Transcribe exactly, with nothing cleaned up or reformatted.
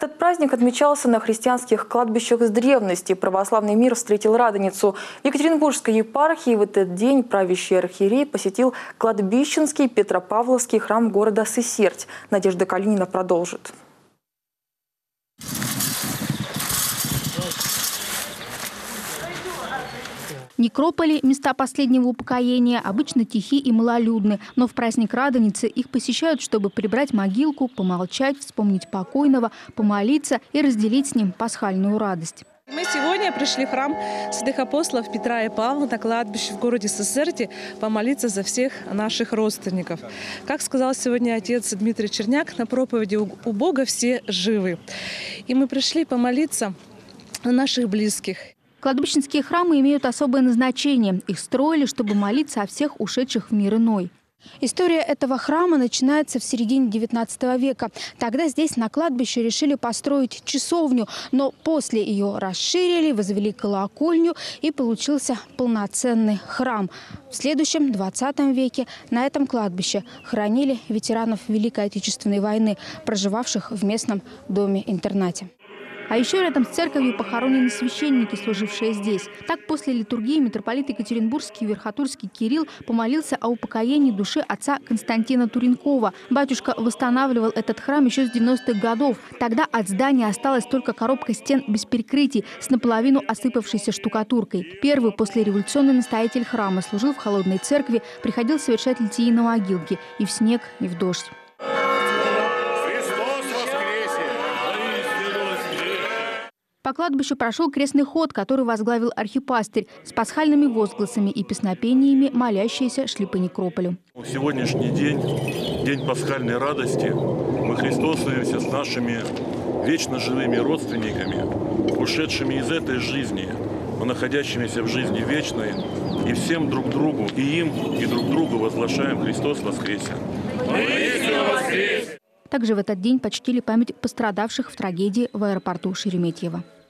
Этот праздник отмечался на христианских кладбищах с древности. Православный мир встретил Радоницу. В Екатеринбургской епархии в этот день правящий архиерей посетил кладбищенский Петропавловский храм города Сысерть. Надежда Калинина продолжит. Некрополи, места последнего упокоения, обычно тихи и малолюдны. Но в праздник Радоницы их посещают, чтобы прибрать могилку, помолчать, вспомнить покойного, помолиться и разделить с ним пасхальную радость. Мы сегодня пришли в храм святых апостолов Петра и Павла на кладбище в городе Сысерти помолиться за всех наших родственников. Как сказал сегодня отец Дмитрий Черняк на проповеди, у Бога все живы. И мы пришли помолиться о наших близких. Кладбищенские храмы имеют особое назначение. Их строили, чтобы молиться о всех ушедших в мир иной. История этого храма начинается в середине девятнадцатого века. Тогда здесь на кладбище решили построить часовню, но после ее расширили, возвели колокольню и получился полноценный храм. В следующем двадцатом веке на этом кладбище хоронили ветеранов Великой Отечественной войны, проживавших в местном доме-интернате. А еще рядом с церковью похоронены священники, служившие здесь. Так, после литургии митрополит Екатеринбургский и Верхотурский Кирилл помолился о упокоении души отца Константина Туренкова. Батюшка восстанавливал этот храм еще с девяностых годов. Тогда от здания осталась только коробка стен без перекрытий с наполовину осыпавшейся штукатуркой. Первый послереволюционный настоятель храма служил в холодной церкви, приходил совершать литии на могилке и в снег, и в дождь. По кладбищу прошел крестный ход, который возглавил архипастырь. С пасхальными возгласами и песнопениями молящиеся шли по некрополю. Сегодняшний день, день пасхальной радости, мы христосуемся с нашими вечно живыми родственниками, ушедшими из этой жизни, но находящимися в жизни вечной, и всем друг другу, и им, и друг другу возглашаем: Христос воскресе! Также в этот день почтили память пострадавших в трагедии в аэропорту Шереметьево.